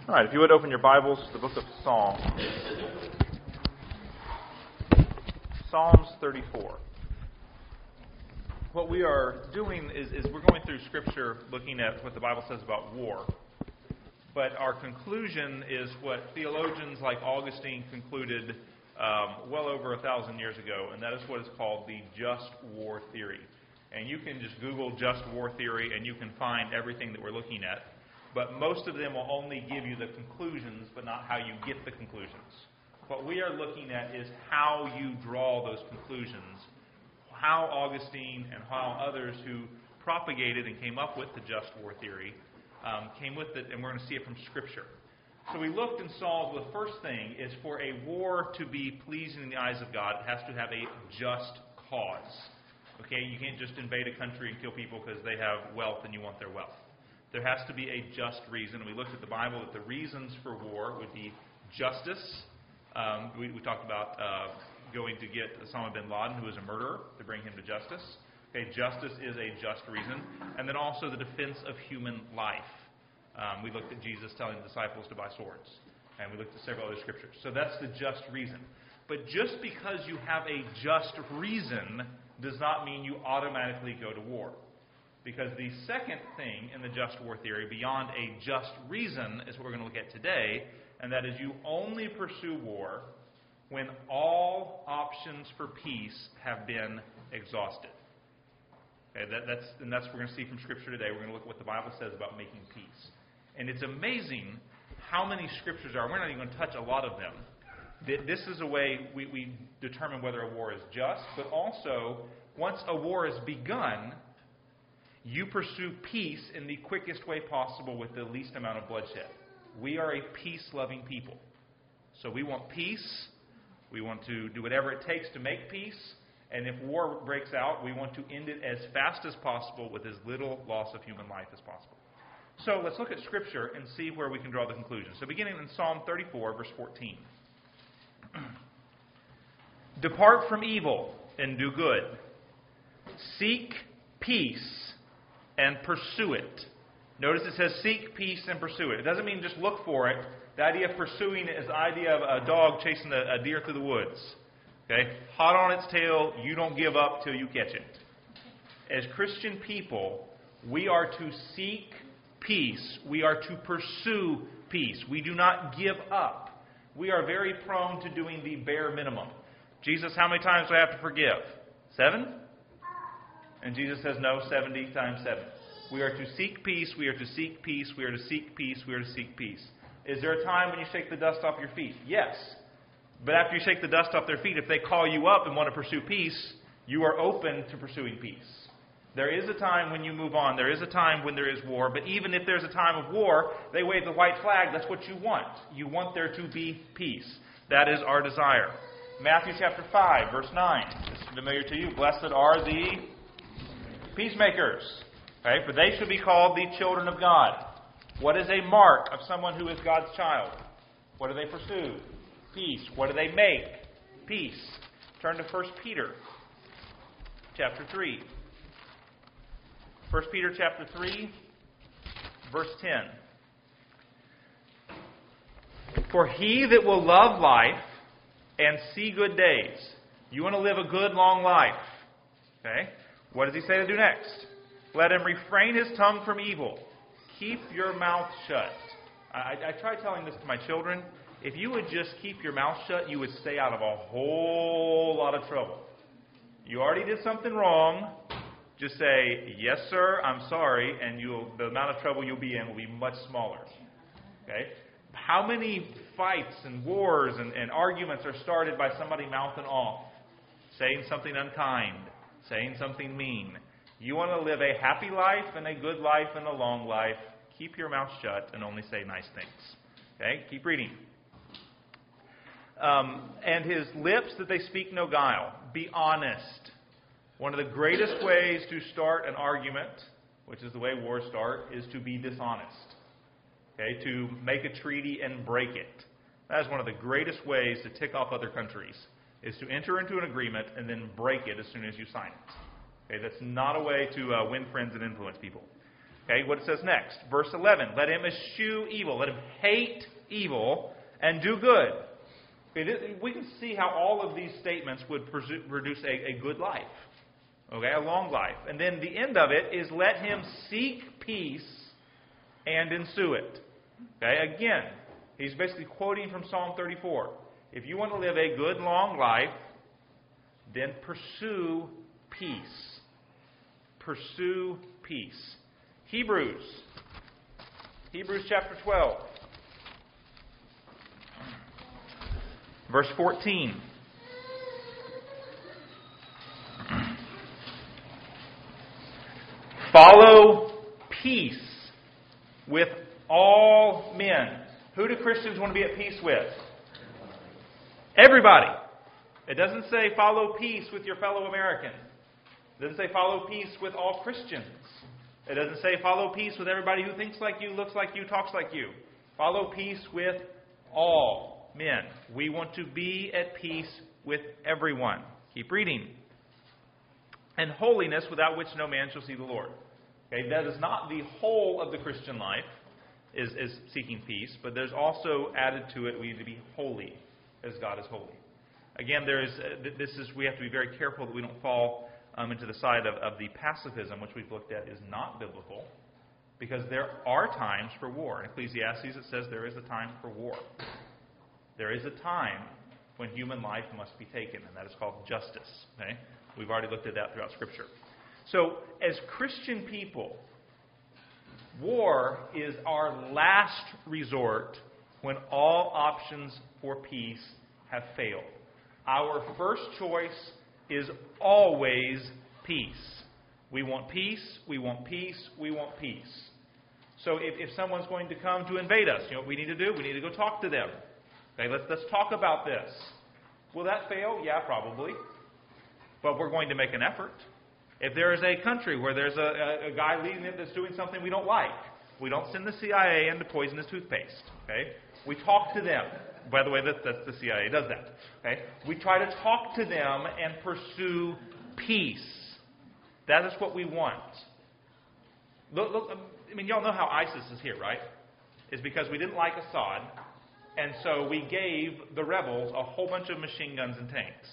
All right, if you would open your Bibles to the book of Psalms. Psalms 34. What we are doing is we're going through Scripture looking at what the Bible says about war. But our conclusion is what theologians like Augustine concluded well over 1,000 years ago, and that is what is called the just war theory. And you can just Google just war theory, and you can find everything that we're looking at. But most of them will only give you the conclusions, but not how you get the conclusions. What we are looking at is how you draw those conclusions, how Augustine and how others who propagated and came up with the just war theory came with it, and we're going to see it from Scripture. So we looked and saw the first thing is for a war to be pleasing in the eyes of God, it has to have a just cause. Okay, you can't just invade a country and kill people because they have wealth and you want their wealth. There has to be a just reason. We looked at the Bible that the reasons for war would be justice. We talked about going to get Osama bin Laden, who is a murderer, to bring him to justice. Okay, justice is a just reason. And then also the defense of human life. We looked at Jesus telling the disciples to buy swords. And we looked at several other scriptures. So that's the just reason. But just because you have a just reason does not mean you automatically go to war. Because the second thing in the just war theory, beyond a just reason, is what we're going to look at today, and that is you only pursue war when all options for peace have been exhausted. Okay, that's what we're going to see from Scripture today. We're going to look at what the Bible says about making peace. And it's amazing how many Scriptures are. We're not even going to touch a lot of them. This is a way we determine whether a war is just, but also, once a war is begun, you pursue peace in the quickest way possible with the least amount of bloodshed. We are a peace-loving people. So we want peace. We want to do whatever it takes to make peace. And if war breaks out, we want to end it as fast as possible with as little loss of human life as possible. So let's look at Scripture and see where we can draw the conclusion. So beginning in Psalm 34, verse 14. Depart from evil and do good. Seek peace and pursue it. Notice it says seek peace and pursue it. It doesn't mean just look for it. The idea of pursuing it is the idea of a dog chasing a deer through the woods. Okay? Hot on its tail, you don't give up till you catch it. As Christian people, we are to seek peace. We are to pursue peace. We do not give up. We are very prone to doing the bare minimum. Jesus, how many times do I have to forgive? 7? And Jesus says, no, 70 times 7. We are to seek peace, we are to seek peace, we are to seek peace, we are to seek peace. Is there a time when you shake the dust off your feet? Yes. But after you shake the dust off their feet, if they call you up and want to pursue peace, you are open to pursuing peace. There is a time when you move on. There is a time when there is war. But even if there's a time of war, they wave the white flag. That's what you want. You want there to be peace. That is our desire. Matthew chapter 5, verse 9. This is familiar to you. Blessed are the peacemakers, okay? For they shall be called the children of God. What is a mark of someone who is God's child? What do they pursue? Peace. What do they make? Peace. Turn to 1 Peter chapter 3. 1 Peter chapter 3, verse 10. For he that will love life and see good days. You want to live a good, long life. Okay? What does he say to do next? Let him refrain his tongue from evil. Keep your mouth shut. I try telling this to my children. If you would just keep your mouth shut, you would stay out of a whole lot of trouble. You already did something wrong. Just say, yes, sir, I'm sorry, and the amount of trouble you'll be in will be much smaller. Okay? How many fights and wars and arguments are started by somebody mouthing off, saying something unkind, saying something mean? You want to live a happy life and a good life and a long life. Keep your mouth shut and only say nice things. Okay? Keep reading. And his lips that they speak no guile. Be honest. One of the greatest ways to start an argument, which is the way wars start, is to be dishonest. Okay? To make a treaty and break it. That is one of the greatest ways to tick off other countries, is to enter into an agreement and then break it as soon as you sign it. Okay? That's not a way to win friends and influence people. Okay, what it says next. Verse 11. Let him eschew evil. Let him hate evil and do good. Okay, we can see how all of these statements would produce a good life. Okay, a long life. And then the end of it is let him seek peace and ensue it. Okay, again, he's basically quoting from Psalm 34. If you want to live a good long life, then pursue peace. Pursue peace. Hebrews chapter 12. Verse 14. Follow peace with all men. Who do Christians want to be at peace with? Everybody. It doesn't say follow peace with your fellow Americans. It doesn't say follow peace with all Christians. It doesn't say follow peace with everybody who thinks like you, looks like you, talks like you. Follow peace with all men. We want to be at peace with everyone. Keep reading. And holiness, without which no man shall see the Lord. Okay, that is not the whole of the Christian life, is seeking peace, but there's also added to it, we need to be holy as God is holy. Again, we have to be very careful that we don't fall into the side of the pacifism, which we've looked at is not biblical, because there are times for war. In Ecclesiastes it says there is a time for war. There is a time when human life must be taken, and that is called justice. Okay? We've already looked at that throughout Scripture. So, as Christian people, war is our last resort when all options for peace have failed. Our first choice is always peace. We want peace, we want peace, we want peace. So if someone's going to come to invade us, you know what we need to do? We need to go talk to them. Okay, let's talk about this. Will that fail? Yeah, probably. But we're going to make an effort. If there is a country where there's a guy leading it that's doing something we don't like, we don't send the CIA in to poison his toothpaste. Okay? We talk to them. By the way, that's the CIA does that. Okay? We try to talk to them and pursue peace. That is what we want. Look, I mean, y'all know how ISIS is here, right? It's because we didn't like Assad, and so we gave the rebels a whole bunch of machine guns and tanks.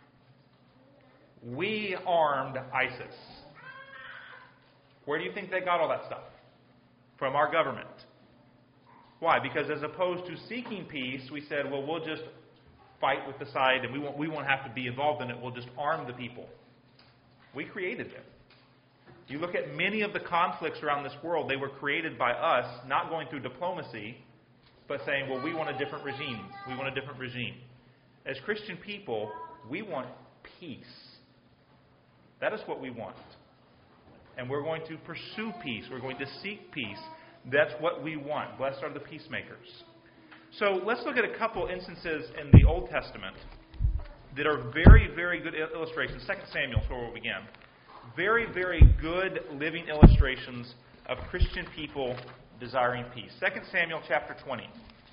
We armed ISIS. Where do you think they got all that stuff? From our government. Why? Because as opposed to seeking peace, we said, well, we'll just fight with the side, and we won't have to be involved in it. We'll just arm the people. We created them. You look at many of the conflicts around this world, they were created by us, not going through diplomacy, but saying, well, we want a different regime. We want a different regime. As Christian people, we want peace. That is what we want. And we're going to pursue peace. We're going to seek peace. That's what we want. Blessed are the peacemakers. So let's look at a couple instances in the Old Testament that are very, very good illustrations. 2 Samuel is where we'll begin. Very, very good living illustrations of Christian people desiring peace. 2 Samuel chapter 20.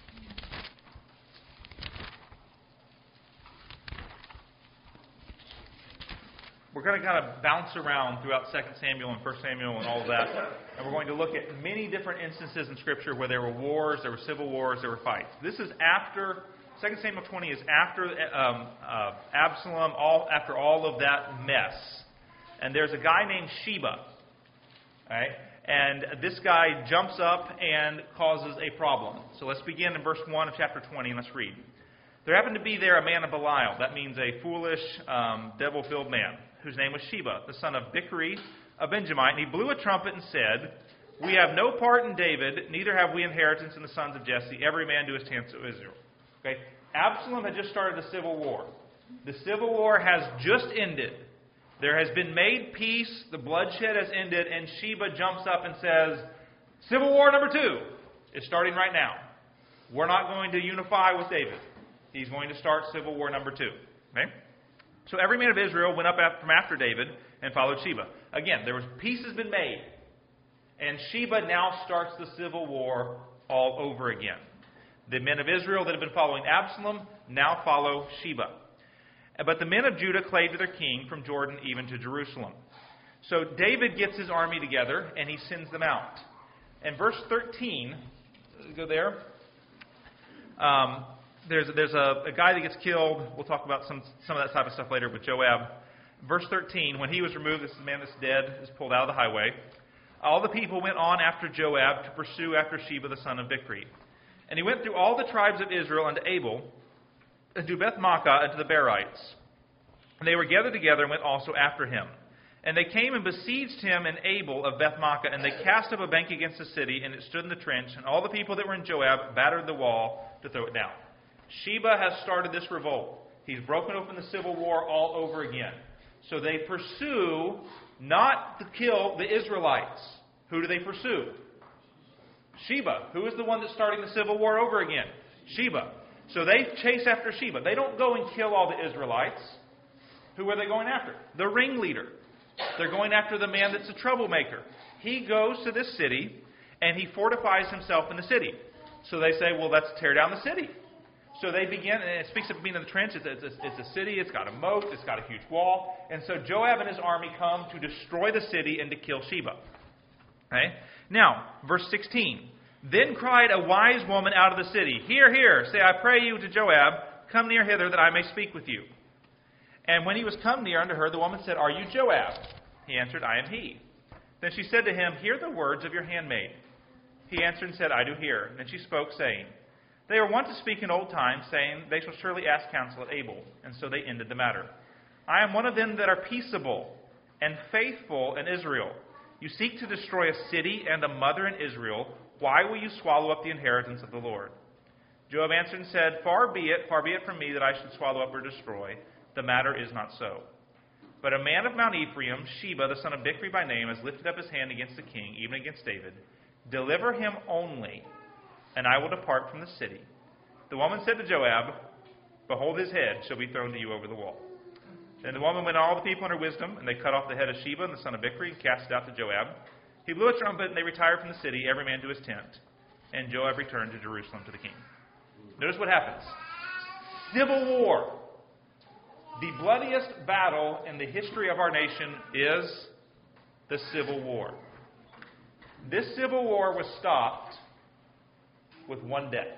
We're going to kind of bounce around throughout 2 Samuel and 1 Samuel and all of that. And we're going to look at many different instances in Scripture where there were wars, there were civil wars, there were fights. This is after, 2 Samuel 20 is after Absalom, after all of that mess. And there's a guy named Sheba. Right? And this guy jumps up and causes a problem. So let's begin in verse 1 of chapter 20 and let's read. There happened to be there a man of Belial. That means a foolish, devil-filled man, whose name was Sheba, the son of Bichri, a Benjamite. And he blew a trumpet and said, we have no part in David, neither have we inheritance in the sons of Jesse. Every man do his task to Israel. Okay? Absalom had just started the civil war. The civil war has just ended. There has been made peace. The bloodshed has ended. And Sheba jumps up and says, Civil War number 2 is starting right now. We're not going to unify with David. He's going to start Civil War number 2. Okay? So every man of Israel went up from after David and followed Sheba. Again, peace has been made. And Sheba now starts the civil war all over again. The men of Israel that have been following Absalom now follow Sheba. But the men of Judah clave to their king from Jordan even to Jerusalem. So David gets his army together, and he sends them out. And verse 13, go there. There's a guy that gets killed. We'll talk about some of that type of stuff later with Joab. Verse 13, when he was removed, this man that's dead is pulled out of the highway. All the people went on after Joab to pursue after Sheba the son of Bichri. And he went through all the tribes of Israel unto Abel, and to Beth-maachah, and to the Berites. And they were gathered together and went also after him. And they came and besieged him in Abel of Beth-maachah, and they cast up a bank against the city, and it stood in the trench. And all the people that were in Joab battered the wall to throw it down. Sheba has started this revolt. He's broken open the civil war all over again. So they pursue not to kill the Israelites. Who do they pursue? Sheba. Who is the one that's starting the civil war over again? Sheba. So they chase after Sheba. They don't go and kill all the Israelites. Who are they going after? The ringleader. They're going after the man that's a troublemaker. He goes to this city, and he fortifies himself in the city. So they say, well, let's tear down the city. So they begin, and it speaks of being in the trench. It's a city. It's got a moat. It's got a huge wall. And so Joab and his army come to destroy the city and to kill Sheba. Okay? Now, verse 16. Then cried a wise woman out of the city, Hear, hear, say, I pray you to Joab, come near hither that I may speak with you. And when he was come near unto her, the woman said, Are you Joab? He answered, I am he. Then she said to him, Hear the words of your handmaid. He answered and said, I do hear. And then she spoke, saying, They were wont to speak in old times, saying, They shall surely ask counsel at Abel. And so they ended the matter. I am one of them that are peaceable and faithful in Israel. You seek to destroy a city and a mother in Israel. Why will you swallow up the inheritance of the Lord? Joab answered and said, Far be it from me that I should swallow up or destroy. The matter is not so. But a man of Mount Ephraim, Sheba, the son of Bichri by name, has lifted up his hand against the king, even against David. Deliver him only, and I will depart from the city. The woman said to Joab, Behold, his head shall be thrown to you over the wall. Then the woman went all the people in her wisdom, and they cut off the head of Sheba, and the son of Bichri, and cast it out to Joab. He blew a trumpet, and they retired from the city, every man to his tent. And Joab returned to Jerusalem to the king. Notice what happens. Civil war. The bloodiest battle in the history of our nation is the Civil War. This Civil War was stopped with one death.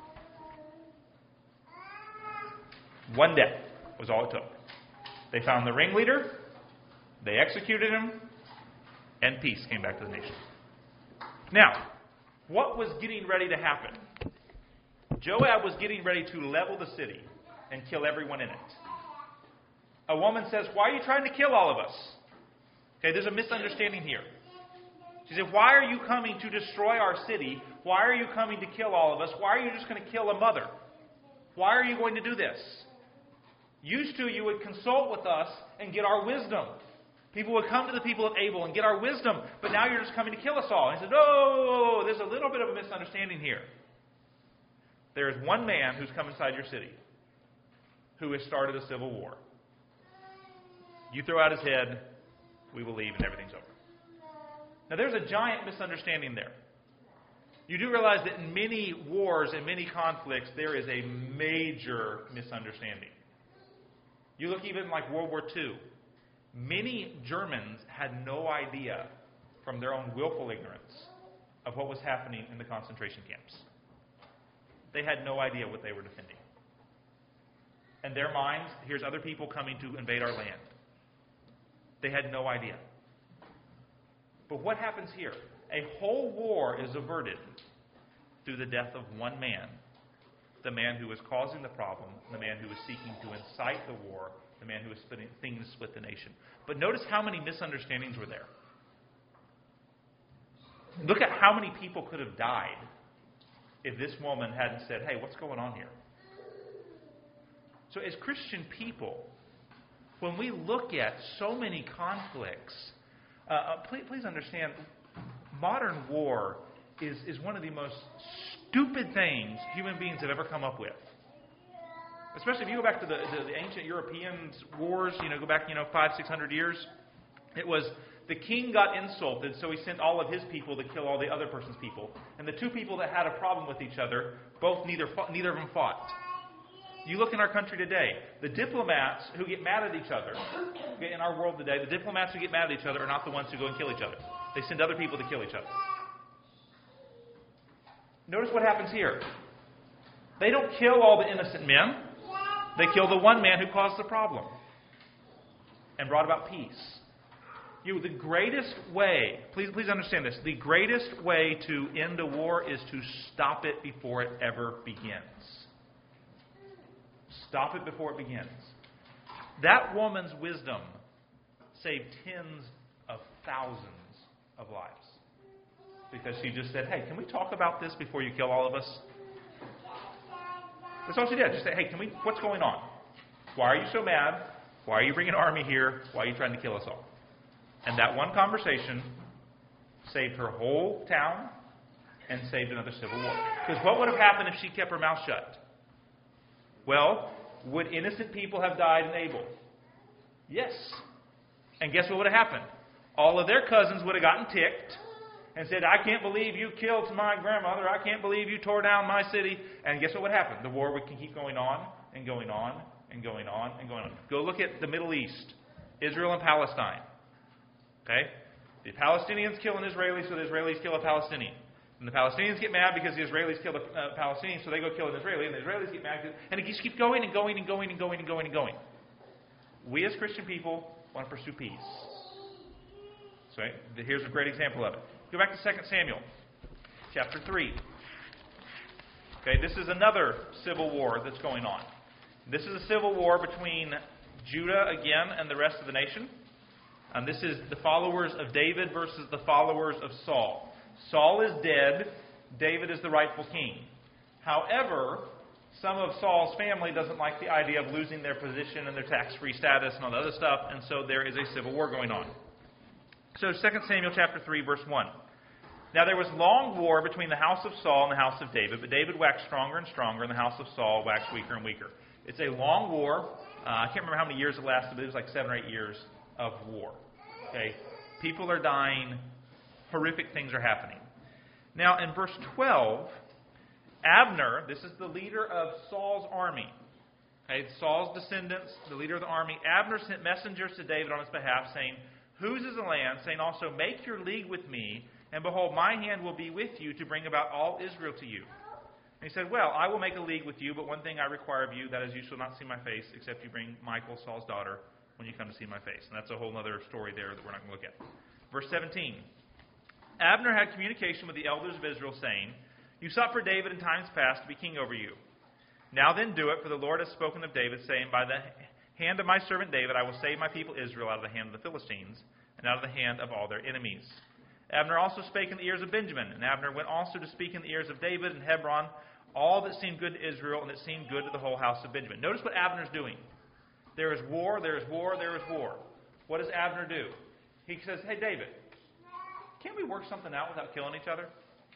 One death was all it took. They found the ringleader, they executed him, and peace came back to the nation. Now, what was getting ready to happen? Joab was getting ready to level the city and kill everyone in it. A woman says, Why are you trying to kill all of us? Okay, there's a misunderstanding here. She said, Why are you coming to destroy our city? Why are you coming to kill all of us? Why are you just going to kill a mother? Why are you going to do this? Used to, you would consult with us and get our wisdom. People would come to the people of Abel and get our wisdom, but now you're just coming to kill us all. And he said, No, there's a little bit of a misunderstanding here. There is one man who's come inside your city who has started a civil war. You throw out his head, we will leave, and everything's over. Now, there's a giant misunderstanding there. You do realize that in many wars and many conflicts, there is a major misunderstanding. You look even like World War II. Many Germans had no idea from their own willful ignorance of what was happening in the concentration camps. They had no idea what they were defending. In their minds, here's other people coming to invade our land. They had no idea. But what happens here? A whole war is averted through the death of one man. The man who was causing the problem, the man who was seeking to incite the war, the man who was thinking to split the nation. But notice how many misunderstandings were there. Look at how many people could have died if this woman hadn't said, Hey, what's going on here? So as Christian people, when we look at so many conflicts, please understand, modern war is one of the most stupid things human beings have ever come up with. Especially if you go back to the ancient European wars, go back, 500-600 years. It was the king got insulted, so he sent all of his people to kill all the other person's people. And the two people that had a problem with each other, neither of them fought. You look in our country today, the diplomats who get mad at each other, okay, in our world today, the diplomats who get mad at each other are not the ones who go and kill each other. They send other people to kill each other. Notice what happens here. They don't kill all the innocent men. They kill the one man who caused the problem and brought about peace. The greatest way, please understand this, the greatest way to end a war is to stop it before it ever begins. Stop it before it begins. That woman's wisdom saved tens of thousands of lives. Because she just said, hey, can we talk about this before you kill all of us? That's all she did. She said, hey, what's going on? Why are you so mad? Why are you bringing an army here? Why are you trying to kill us all? And that one conversation saved her whole town and saved another civil war. Because what would have happened if she kept her mouth shut? Well, would innocent people have died in Abel? Yes. And guess what would have happened? All of their cousins would have gotten ticked and said, I can't believe you killed my grandmother. I can't believe you tore down my city. And guess what would happen? The war would keep going on and going on and going on and going on. Go look at the Middle East, Israel and Palestine. Okay? The Palestinians kill an Israeli, so the Israelis kill a Palestinian. And the Palestinians get mad because the Israelis kill a Palestinian, so they go kill an Israeli, and the Israelis get mad. And it just keeps going and going and going and going and going and going. We as Christian people want to pursue peace. So here's a great example of it. Go back to 2 Samuel, chapter 3. Okay, this is another civil war that's going on. This is a civil war between Judah again and the rest of the nation. And this is the followers of David versus the followers of Saul. Saul is dead. David is the rightful king. However, some of Saul's family doesn't like the idea of losing their position and their tax-free status and all the other stuff, and so there is a civil war going on. So 2 Samuel chapter 3, verse 1. Now there was long war between the house of Saul and the house of David, but David waxed stronger and stronger, and the house of Saul waxed weaker and weaker. It's a long war. I can't remember how many years it lasted, but it was like 7 or 8 years of war. Okay, people are dying. Horrific things are happening. Now, in verse 12, Abner, this is the leader of Saul's army. Okay, Saul's descendants, the leader of the army. Abner sent messengers to David on his behalf, saying, whose is the land? Saying also, make your league with me, and behold, my hand will be with you to bring about all Israel to you. And he said, well, I will make a league with you, but one thing I require of you, that is, you shall not see my face, except you bring Michal, Saul's daughter, when you come to see my face. And that's a whole other story there that we're not going to look at. Verse 17. Abner had communication with the elders of Israel, saying, you sought for David in times past to be king over you. Now then do it, for the Lord has spoken of David, saying, by the hand of my servant David I will save my people Israel out of the hand of the Philistines, and out of the hand of all their enemies. Abner also spake in the ears of Benjamin, and Abner went also to speak in the ears of David and Hebron, all that seemed good to Israel, and that seemed good to the whole house of Benjamin. Notice what Abner's doing. There is war, there is war, there is war. What does Abner do? He says, hey, David, can't we work something out without killing each other?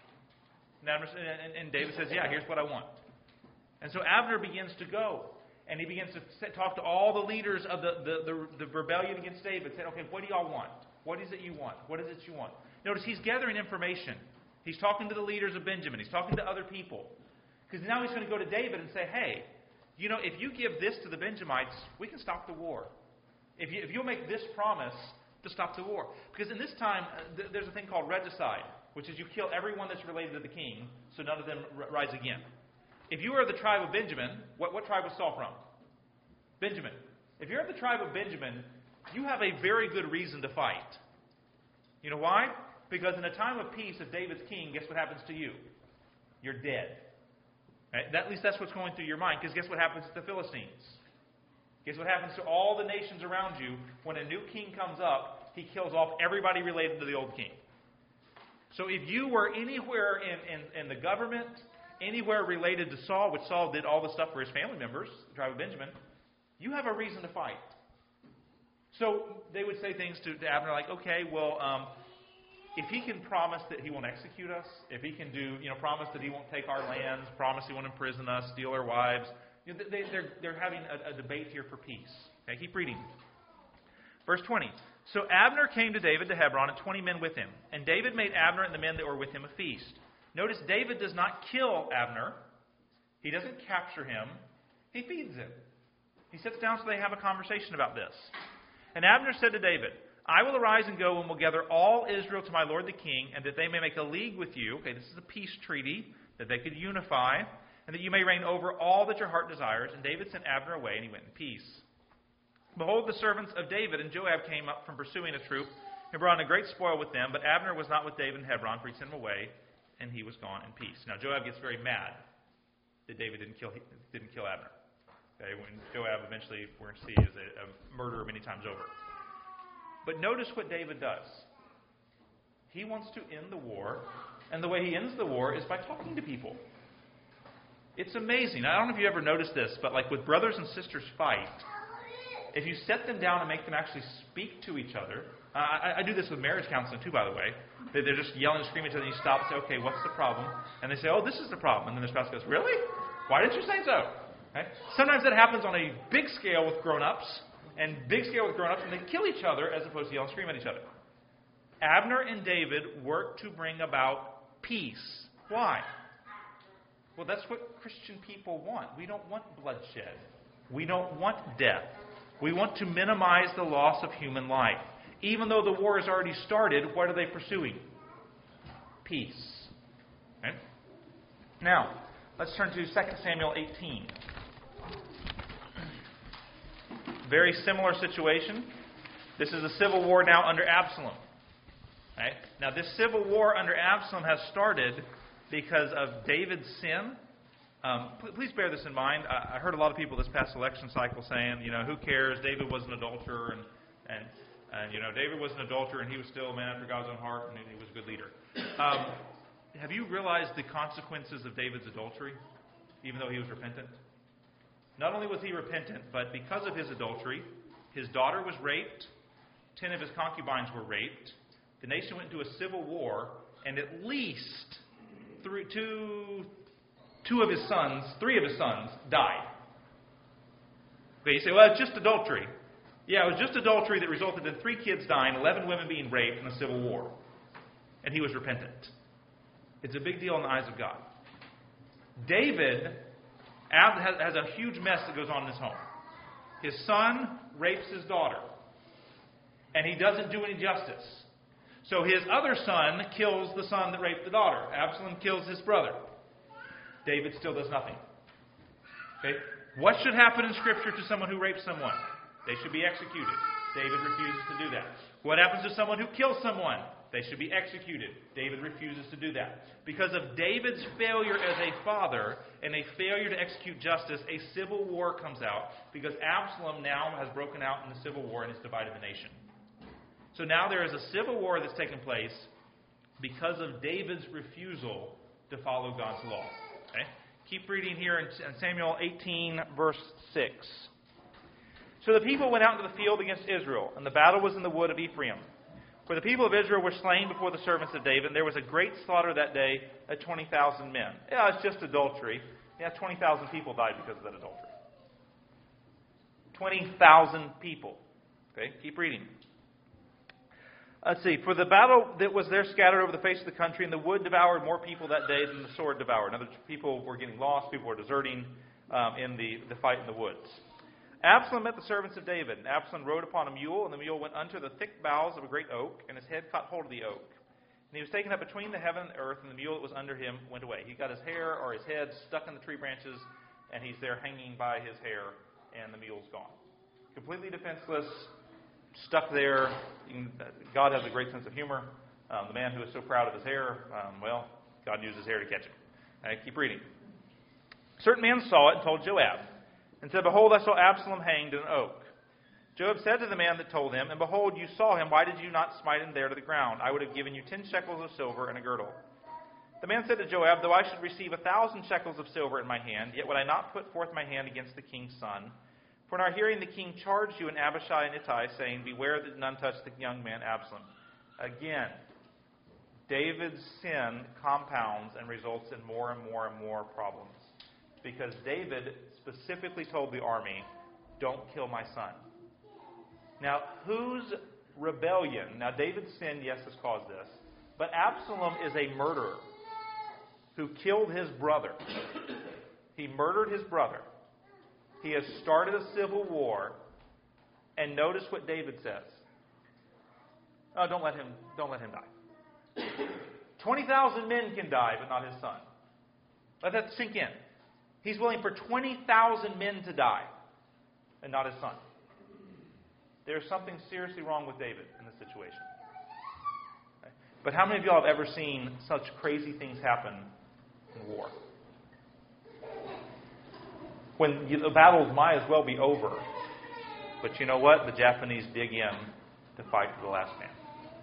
And David says, yeah, here's what I want. And so Abner begins to go. And he begins to talk to all the leaders of the rebellion against David. Saying, okay, what do y'all want? What is it you want? What is it you want? Notice he's gathering information. He's talking to the leaders of Benjamin. He's talking to other people. Because now he's going to go to David and say, hey, if you give this to the Benjamites, we can stop the war. If you'll make this promise to stop the war. Because in this time, there's a thing called regicide, which is you kill everyone that's related to the king, so none of them rise again. If you are the tribe of Benjamin, what tribe was Saul from? Benjamin. If you're of the tribe of Benjamin, you have a very good reason to fight. You know why? Because in a time of peace, if David's king, guess what happens to you? You're dead. Right? At least that's what's going through your mind. Because guess what happens to the Philistines? Guess what happens to all the nations around you when a new king comes up? He kills off everybody related to the old king. So if you were anywhere in the government, anywhere related to Saul, which Saul did all the stuff for his family members, the tribe of Benjamin, you have a reason to fight. So they would say things to Abner like, okay, well, if he can promise that he won't execute us, if he can do, promise that he won't take our lands, promise he won't imprison us, steal our wives, they're having a debate here for peace. Okay, keep reading. Verse 20. So Abner came to David to Hebron, and 20 men with him. And David made Abner and the men that were with him a feast. Notice David does not kill Abner. He doesn't capture him. He feeds him. He sits down so they have a conversation about this. And Abner said to David, I will arise and go and will gather all Israel to my lord the king, and that they may make a league with you. Okay, this is a peace treaty, that they could unify, and that you may reign over all that your heart desires. And David sent Abner away, and he went in peace. Behold, the servants of David and Joab came up from pursuing a troop, and brought in a great spoil with them. But Abner was not with David in Hebron, for he sent him away, and he was gone in peace. Now Joab gets very mad that David didn't kill Abner. Okay, when Joab eventually, we're going to see, is a murderer many times over. But notice what David does. He wants to end the war, and the way he ends the war is by talking to people. It's amazing. I don't know if you ever noticed this, but like with brothers and sisters fight, if you set them down and make them actually speak to each other, I do this with marriage counseling too, by the way. They're just yelling and screaming at each other, and you stop and say, okay, what's the problem? And they say, oh, this is the problem. And then their spouse goes, really? Why didn't you say so? Okay? Sometimes that happens on a big scale with grown-ups, and they kill each other as opposed to yell and scream at each other. Abner and David work to bring about peace. Why? Well, that's what Christian people want. We don't want bloodshed. We don't want death. We want to minimize the loss of human life. Even though the war has already started, what are they pursuing? Peace. Okay? Now, let's turn to 2 Samuel 18. Very similar situation. This is a civil war now under Absalom. Okay? Now, this civil war under Absalom has started because of David's sin. Please bear this in mind. I heard a lot of people this past election cycle saying, who cares? David was an adulterer, and David was an adulterer, and he was still a man after God's own heart, and he was a good leader. Have you realized the consequences of David's adultery, even though he was repentant? Not only was he repentant, but because of his adultery, his daughter was raped, 10 of his concubines were raped, the nation went into a civil war, and at least three of his sons died. Okay, you say, well, it's just adultery. Yeah, it was just adultery that resulted in 3 kids dying, 11 women being raped in a civil war. And he was repentant. It's a big deal in the eyes of God. David has a huge mess that goes on in his home. His son rapes his daughter. And he doesn't do any justice. So his other son kills the son that raped the daughter. Absalom kills his brother. David still does nothing. Okay? What should happen in Scripture to someone who rapes someone? They should be executed. David refuses to do that. What happens to someone who kills someone? They should be executed. David refuses to do that. Because of David's failure as a father and a failure to execute justice, a civil war comes out because Absalom now has broken out in the civil war and has divided the nation. So now there is a civil war that's taken place because of David's refusal to follow God's law. Okay? Keep reading here in Samuel 18, verse 6. So the people went out into the field against Israel, and the battle was in the wood of Ephraim. For the people of Israel were slain before the servants of David, and there was a great slaughter that day of 20,000 men. Yeah, it's just adultery. Yeah, 20,000 people died because of that adultery. 20,000 people. Okay, keep reading. Let's see. For the battle that was there scattered over the face of the country, and the wood devoured more people that day than the sword devoured. In other words, people were getting lost, people were deserting in the fight in the woods. Absalom met the servants of David, and Absalom rode upon a mule, and the mule went unto the thick boughs of a great oak, and his head caught hold of the oak. And he was taken up between the heaven and the earth, and the mule that was under him went away. He got his hair or his head stuck in the tree branches, and he's there hanging by his hair, and the mule's gone. Completely defenseless, stuck there. God has a great sense of humor. The man who is so proud of his hair, God used his hair to catch him. Keep reading. Certain men saw it and told Joab, and said, Behold, I saw Absalom hanged in an oak. Joab said to the man that told him, And behold, you saw him. Why did you not smite him there to the ground? I would have given you 10 shekels of silver and a girdle. The man said to Joab, Though I should receive 1,000 shekels of silver in my hand, yet would I not put forth my hand against the king's son. For in our hearing the king charged you and Abishai and Ittai, saying, Beware that none touch the young man Absalom. Again, David's sin compounds and results in more and more and more problems. Because David specifically told the army, Don't kill my son. Now, whose rebellion? Now, David's sin, yes, has caused this. But Absalom is a murderer who killed his brother. He murdered his brother. He has started a civil war. And notice what David says. Oh, don't let him die. 20,000 men can die, but not his son. Let that sink in. He's willing for 20,000 men to die, and not his son. There's something seriously wrong with David in this situation. Okay. But how many of y'all have ever seen such crazy things happen in war? When the battles might as well be over. But you know what? The Japanese dig in to fight to the last man.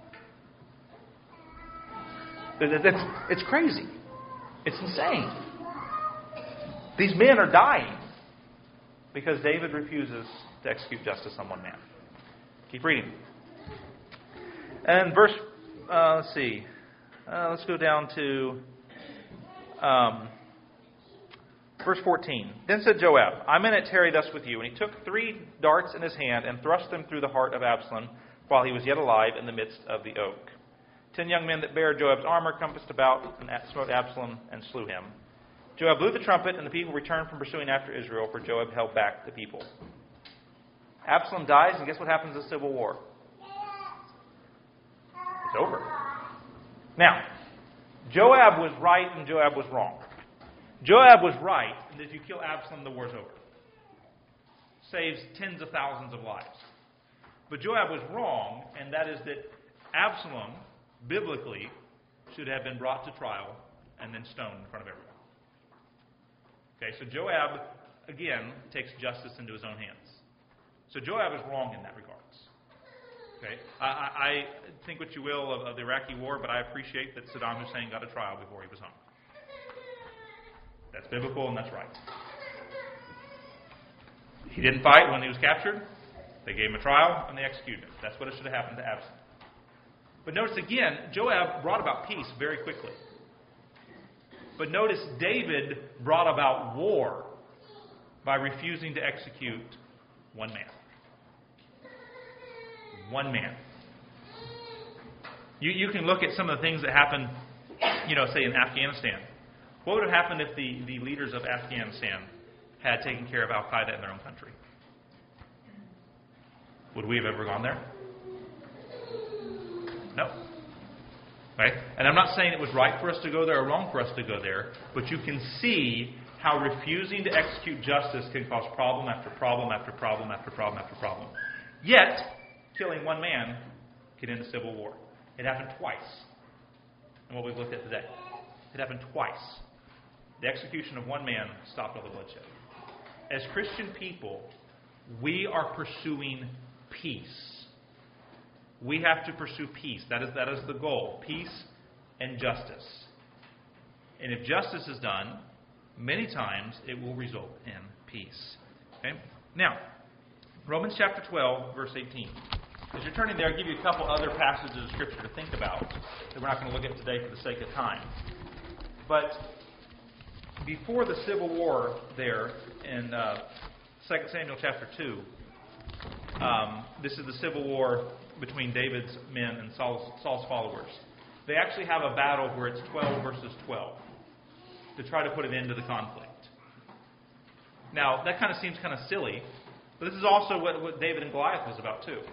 It's crazy. It's insane. These men are dying because David refuses to execute justice on one man. Keep reading. And verse, let's see. Let's go down to verse 14. Then said Joab, "I may not tarry thus with you. And he took 3 darts in his hand and thrust them through the heart of Absalom while he was yet alive in the midst of the oak. 10 young men that bare Joab's armor compassed about and smote Absalom and slew him. Joab blew the trumpet, and the people returned from pursuing after Israel, for Joab held back the people." Absalom dies, and guess what happens in the civil war? It's over. Now, Joab was right and Joab was wrong. Joab was right that if you kill Absalom, the war's over. Saves tens of thousands of lives. But Joab was wrong, and that is that Absalom, biblically, should have been brought to trial and then stoned in front of everyone. Okay, so Joab, again, takes justice into his own hands. So Joab is wrong in that regards. Okay, I think what you will of the Iraqi war, but I appreciate that Saddam Hussein got a trial before he was hung. That's biblical and that's right. He didn't fight when he was captured. They gave him a trial and they executed him. That's what it should have happened to Absalom. But notice again, Joab brought about peace very quickly. But notice David brought about war by refusing to execute one man. One man. You can look at some of the things that happened, say in Afghanistan. What would have happened if the leaders of Afghanistan had taken care of Al-Qaeda in their own country? Would we have ever gone there? No. Right? And I'm not saying it was right for us to go there or wrong for us to go there, but you can see how refusing to execute justice can cause problem after problem after problem after problem after problem. Yet, killing one man can end a civil war. It happened twice in what we've looked at today. It happened twice. The execution of one man stopped all the bloodshed. As Christian people, we are pursuing peace. We have to pursue peace. That is the goal. Peace and justice. And if justice is done, many times it will result in peace. Okay? Now, Romans chapter 12, verse 18. As you're turning there, I'll give you a couple other passages of Scripture to think about that we're not going to look at today for the sake of time. But before the civil war there in 2 Samuel chapter 2, this is the civil war between David's men and Saul's followers. They actually have a battle where it's 12 versus 12 to try to put an end to the conflict. Now, that kind of seems kind of silly, but this is also what David and Goliath was about too.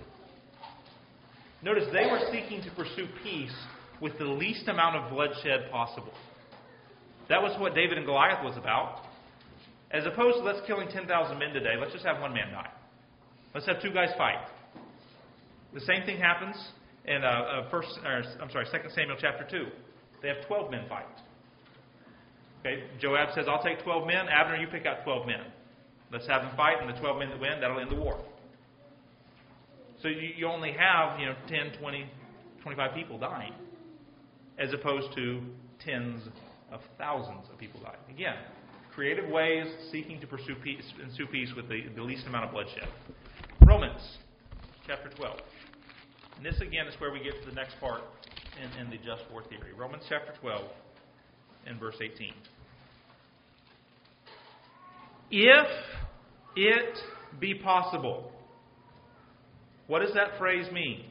Notice they were seeking to pursue peace with the least amount of bloodshed possible. That was what David and Goliath was about. As opposed to let's killing 10,000 men today, let's just have one man die. Let's have 2 guys fight. The same thing happens in 2 Samuel chapter 2. They have 12 men fight. Okay, Joab says, "I'll take 12 men. Abner, you pick out 12 men. Let's have them fight, and the 12 men that win, that'll end the war." So you only have 10, 20, 25 people dying, as opposed to tens of thousands of people dying. Again, creative ways seeking to pursue peace with the least amount of bloodshed. Romans chapter 12. And this again is where we get to the next part in the just war theory. Romans chapter 12 and verse 18. If it be possible. What does that phrase mean?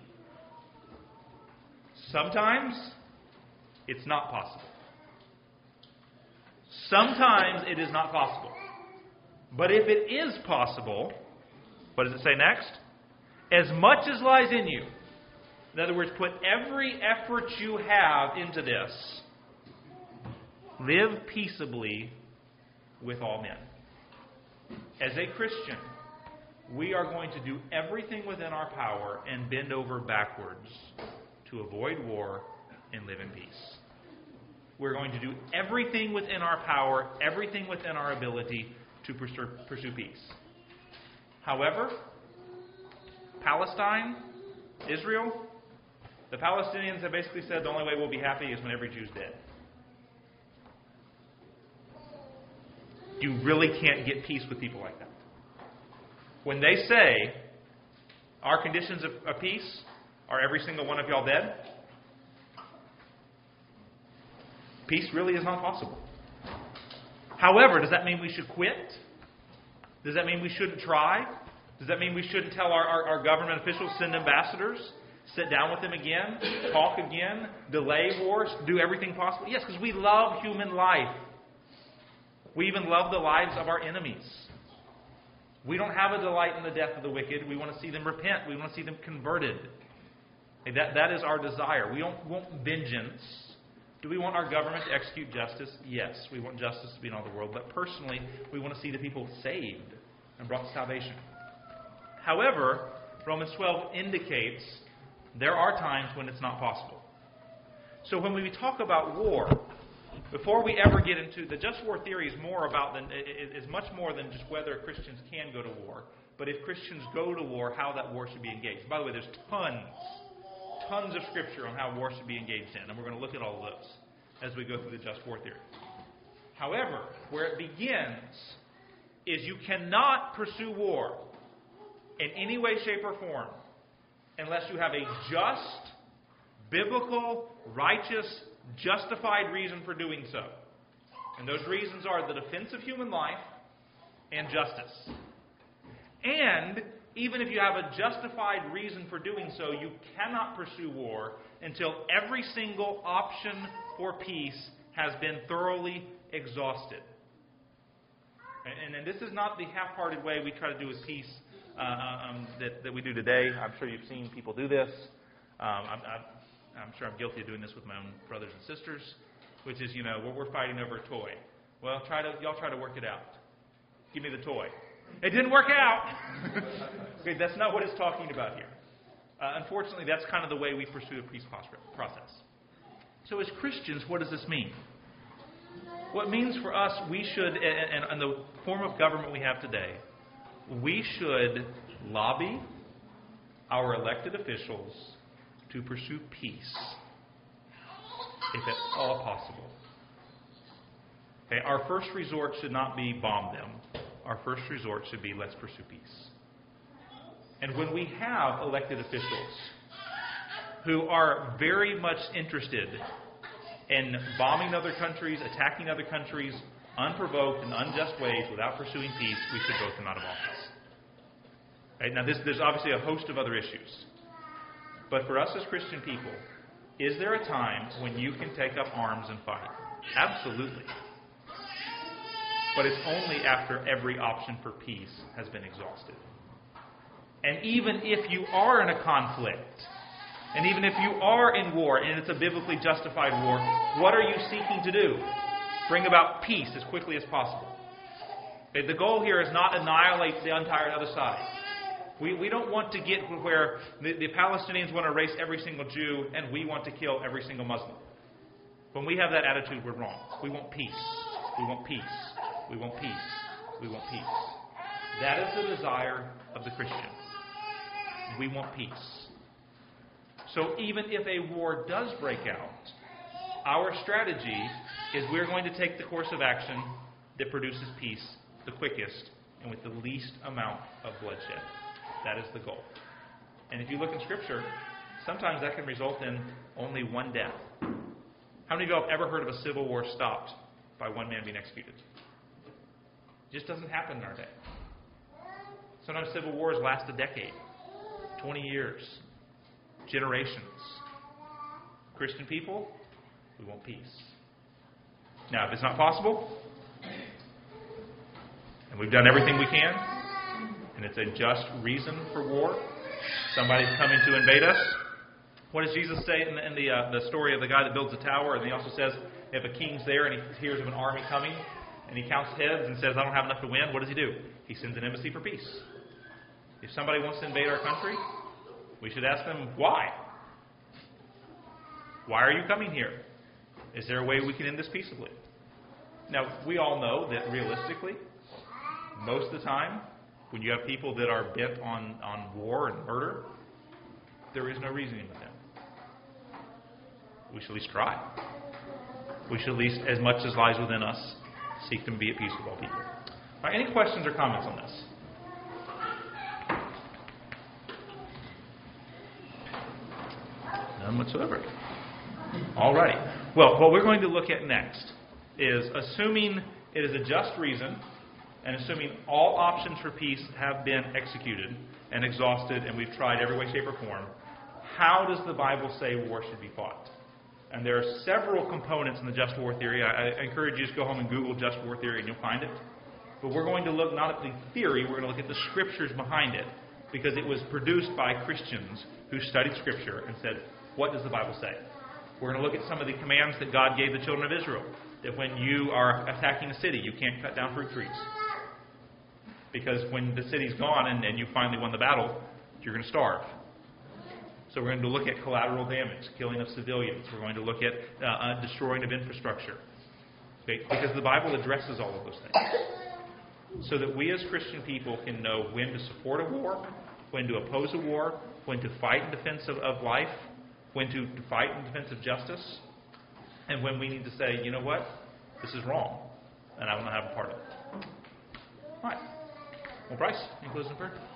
Sometimes it's not possible. Sometimes it is not possible. But if it is possible, what does it say next? As much as lies in you. In other words, put every effort you have into this. Live peaceably with all men. As a Christian, we are going to do everything within our power and bend over backwards to avoid war and live in peace. We're going to do everything within our power, everything within our ability to pursue peace. However, Palestine, Israel, the Palestinians have basically said the only way we'll be happy is when every Jew's dead. You really can't get peace with people like that. When they say, our conditions of peace are every single one of y'all dead, peace really is not possible. However, does that mean we should quit? Does that mean we shouldn't try? Does that mean we shouldn't tell our government officials, send ambassadors, sit down with them again, talk again, delay wars, do everything possible? Yes, because we love human life. We even love the lives of our enemies. We don't have a delight in the death of the wicked. We want to see them repent. We want to see them converted. That is our desire. We don't want vengeance. Do we want our government to execute justice? Yes, we want justice to be in all the world. But personally, we want to see the people saved and brought to salvation. However, Romans 12 indicates there are times when it's not possible. So when we talk about war, before we ever get into the just war theory is much more than just whether Christians can go to war, but if Christians go to war, how that war should be engaged. By the way, there's tons of scripture on how war should be engaged in, and we're going to look at all of those as we go through the just war theory. However, where it begins is you cannot pursue war in any way, shape, or form unless you have a just, biblical, righteous, justified reason for doing so. And those reasons are the defense of human life and justice. And even if you have a justified reason for doing so, you cannot pursue war until every single option for peace has been thoroughly exhausted. And this is not the half-hearted way we try to do with peace that we do today. I'm sure you've seen people do this. I'm sure I'm guilty of doing this with my own brothers and sisters, which is, we're fighting over a toy. Well, y'all try to work it out. Give me the toy. It didn't work out. Okay, that's not what it's talking about here. Unfortunately, that's kind of the way we pursue a peace process. So as Christians, what does this mean? What it means for us, we should, and the form of government we have today, we should lobby our elected officials to pursue peace, if at all possible. Okay, our first resort should not be bomb them. Our first resort should be let's pursue peace. And when we have elected officials who are very much interested in bombing other countries, attacking other countries, unprovoked and unjust ways without pursuing peace, we should vote them out of office. Right? Now, there's obviously a host of other issues. But for us as Christian people, is there a time when you can take up arms and fight? Absolutely. But it's only after every option for peace has been exhausted. And even if you are in a conflict, and even if you are in war, and it's a biblically justified war, what are you seeking to do? Bring about peace as quickly as possible. Okay, the goal here is not annihilate the entire other side. We don't want to get where the Palestinians want to erase every single Jew and we want to kill every single Muslim. When we have that attitude, we're wrong. We want peace. We want peace. We want peace. We want peace. That is the desire of the Christian. We want peace. So even if a war does break out, our strategy is we're going to take the course of action that produces peace the quickest and with the least amount of bloodshed. That is the goal. And if you look in Scripture, sometimes that can result in only one death. How many of you have ever heard of a civil war stopped by one man being executed? It just doesn't happen in our day. Sometimes civil wars last a decade, 20 years, generations. Christian people, we want peace. Now, if it's not possible, and we've done everything we can, and it's a just reason for war. Somebody's coming to invade us. What does Jesus say in the story of the guy that builds a tower? And he also says, if a king's there and he hears of an army coming, and he counts heads and says, I don't have enough to win, what does he do? He sends an embassy for peace. If somebody wants to invade our country, we should ask them, why? Why are you coming here? Is there a way we can end this peaceably? Now, we all know that realistically, most of the time, when you have people that are bent on war and murder, there is no reasoning with them. We should at least try. We should at least, as much as lies within us, seek to be at peace with all people. All right, any questions or comments on this? None whatsoever. All righty. Well, what we're going to look at next is, assuming it is a just reason, and assuming all options for peace have been executed and exhausted, and we've tried every way, shape, or form, how does the Bible say war should be fought? And there are several components in the just war theory. I encourage you to go home and Google just war theory, and you'll find it. But we're going to look not at the theory, we're going to look at the scriptures behind it, because it was produced by Christians who studied Scripture and said, what does the Bible say? We're going to look at some of the commands that God gave the children of Israel, that when you are attacking a city, you can't cut down fruit trees. Because when the city's gone and you finally won the battle, you're going to starve. So we're going to look at collateral damage, killing of civilians. We're going to look at destroying of infrastructure. Okay? Because the Bible addresses all of those things. So that we as Christian people can know when to support a war, when to oppose a war, when to fight in defense of life, when to fight in defense of justice, and when we need to say, you know what, this is wrong, and I want to have a part of it. All right. Well, Bryce, any closing prayer?